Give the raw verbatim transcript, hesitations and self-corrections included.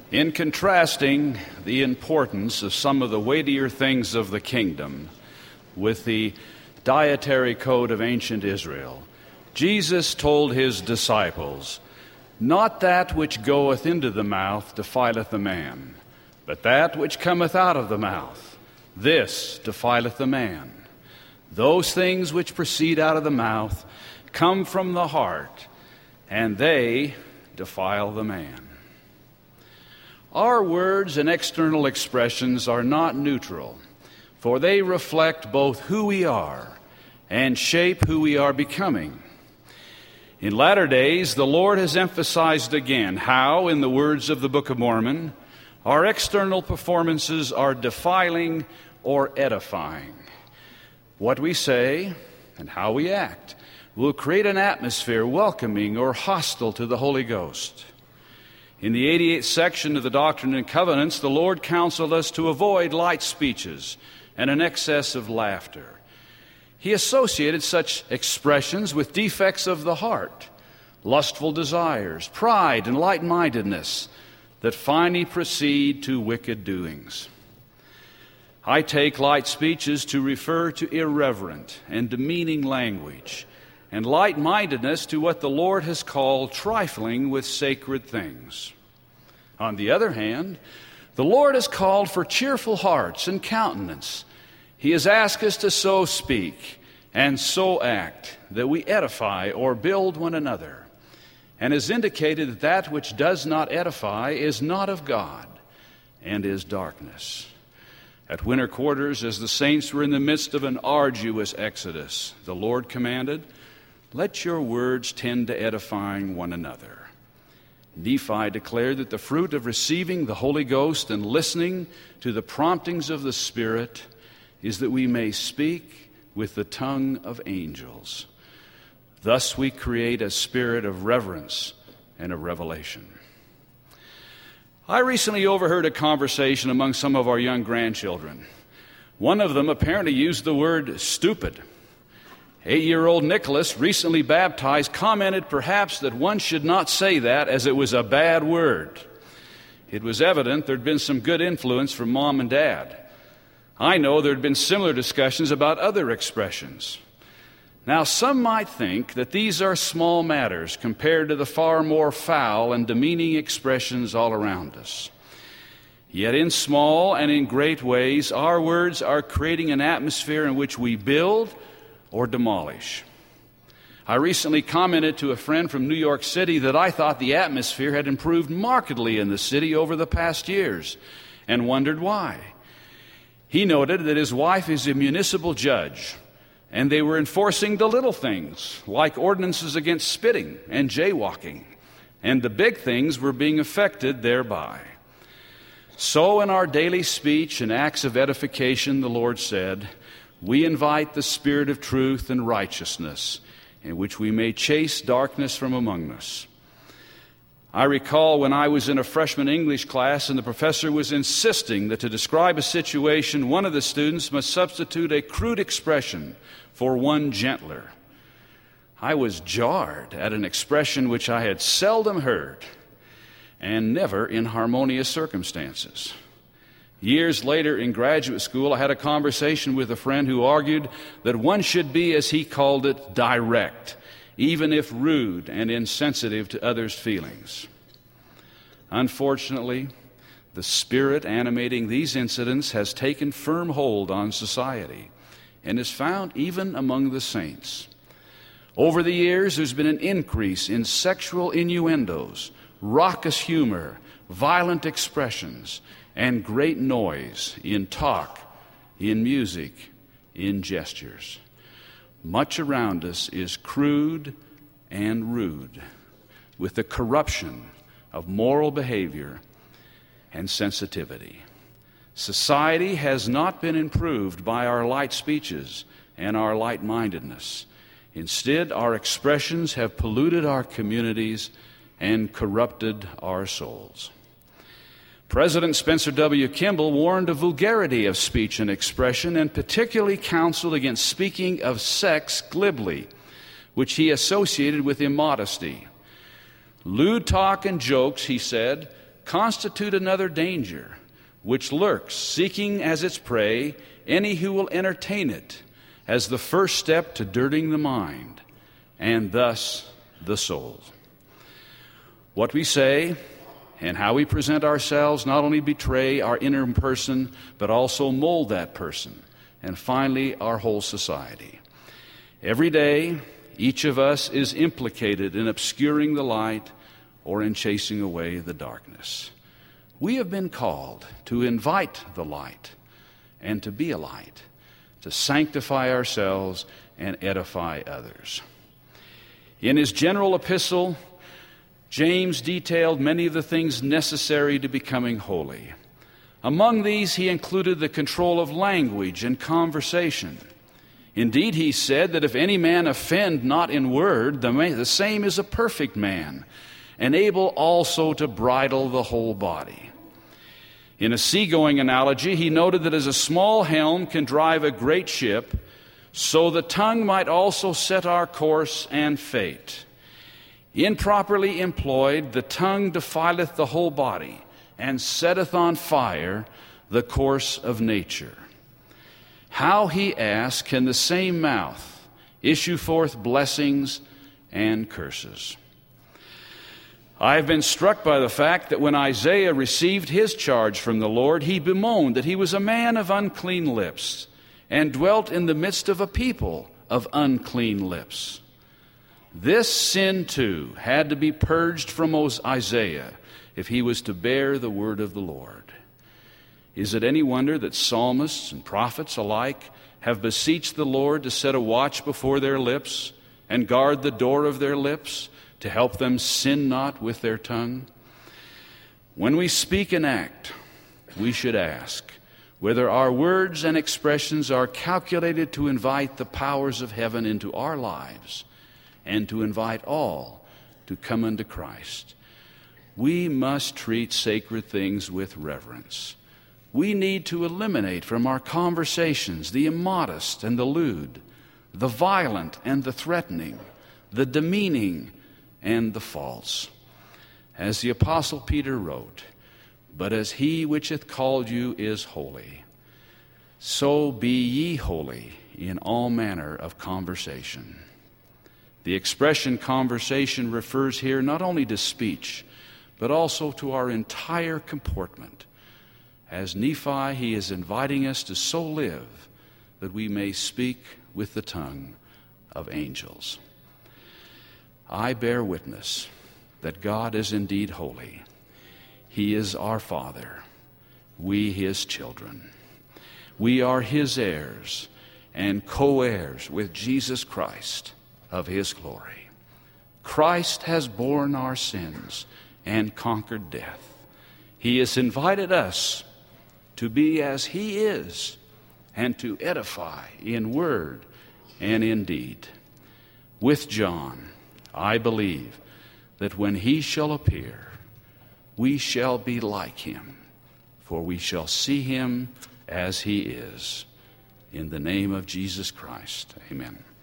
In contrasting the importance of some of the weightier things of the kingdom with the dietary code of ancient Israel, Jesus told his disciples, "Not that which goeth into the mouth defileth the man, but that which cometh out of the mouth, this defileth the man. Those things which proceed out of the mouth come from the heart, and they defile the man." Our words and external expressions are not neutral, for they reflect both who we are and shape who we are becoming. In latter days, the Lord has emphasized again how, in the words of the Book of Mormon, our external performances are defiling or edifying. What we say and how we act will create an atmosphere welcoming or hostile to the Holy Ghost. In the eighty-eighth section of the Doctrine and Covenants, the Lord counseled us to avoid light speeches and an excess of laughter. He associated such expressions with defects of the heart, lustful desires, pride, and light-mindedness that finally proceed to wicked doings. I take light speeches to refer to irreverent and demeaning language, and light-mindedness to what the Lord has called trifling with sacred things. On the other hand, the Lord has called for cheerful hearts and countenance. He has asked us to so speak and so act that we edify or build one another, and has indicated that that which does not edify is not of God and is darkness. At winter quarters, as the saints were in the midst of an arduous exodus, the Lord commanded, "Let your words tend to edifying one another." Nephi declared that the fruit of receiving the Holy Ghost and listening to the promptings of the Spirit is that we may speak with the tongue of angels. Thus we create a spirit of reverence and of revelation. I recently overheard a conversation among some of our young grandchildren. One of them apparently used the word stupid. Eight-year-old Nicholas, recently baptized, commented perhaps that one should not say that as it was a bad word. It was evident there had been some good influence from Mom and Dad. I know there had been similar discussions about other expressions. Now, some might think that these are small matters compared to the far more foul and demeaning expressions all around us. Yet in small and in great ways, our words are creating an atmosphere in which we build or demolish. I recently commented to a friend from New York City that I thought the atmosphere had improved markedly in the city over the past years, and wondered why. He noted that his wife is a municipal judge, and they were enforcing the little things, like ordinances against spitting and jaywalking, and the big things were being affected thereby. So in our daily speech and acts of edification, the Lord said, we invite the Spirit of truth and righteousness, in which we may chase darkness from among us. I recall when I was in a freshman English class and the professor was insisting that to describe a situation, one of the students must substitute a crude expression for one gentler. I was jarred at an expression which I had seldom heard and never in harmonious circumstances. Years later in graduate school, I had a conversation with a friend who argued that one should be, as he called it, direct, even if rude and insensitive to others' feelings. Unfortunately, the spirit animating these incidents has taken firm hold on society and is found even among the saints. Over the years, there's been an increase in sexual innuendos, raucous humor, violent expressions, and great noise in talk, in music, in gestures. Much around us is crude and rude, with the corruption of moral behavior and sensitivity. Society has not been improved by our light speeches and our light-mindedness. Instead, our expressions have polluted our communities and corrupted our souls. President Spencer W. Kimball warned of vulgarity of speech and expression, and particularly counseled against speaking of sex glibly, which he associated with immodesty. Lewd talk and jokes, he said, constitute another danger, which lurks, seeking as its prey any who will entertain it, as the first step to dirtying the mind, and thus the soul. What we say and how we present ourselves not only betray our inner person, but also mold that person, and finally our whole society. Every day, each of us is implicated in obscuring the light or in chasing away the darkness. We have been called to invite the light and to be a light, to sanctify ourselves and edify others. In his general epistle, James detailed many of the things necessary to becoming holy. Among these, he included the control of language and conversation. Indeed, he said that if any man offend not in word, the same is a perfect man, and able also to bridle the whole body. In a seagoing analogy, he noted that as a small helm can drive a great ship, so the tongue might also set our course and fate. Improperly employed, the tongue defileth the whole body, and setteth on fire the course of nature. How, he asked, can the same mouth issue forth blessings and curses? I have been struck by the fact that when Isaiah received his charge from the Lord, he bemoaned that he was a man of unclean lips and dwelt in the midst of a people of unclean lips. This sin, too, had to be purged from Isaiah if he was to bear the word of the Lord. Is it any wonder that psalmists and prophets alike have beseeched the Lord to set a watch before their lips and guard the door of their lips, to help them sin not with their tongue? When we speak and act, we should ask whether our words and expressions are calculated to invite the powers of heaven into our lives and to invite all to come unto Christ. We must treat sacred things with reverence. We need to eliminate from our conversations the immodest and the lewd, the violent and the threatening, the demeaning and the false. As the Apostle Peter wrote, "But as he which hath called you is holy, so be ye holy in all manner of conversation." The expression conversation refers here not only to speech, but also to our entire comportment. As Nephi, he is inviting us to so live that we may speak with the tongue of angels. I bear witness that God is indeed holy. He is our Father, we his children. We are his heirs and co-heirs with Jesus Christ of his glory. Christ has borne our sins and conquered death. He has invited us to be as he is and to edify in word and in deed. With John, I believe that when he shall appear, we shall be like him, for we shall see him as he is. In the name of Jesus Christ, amen.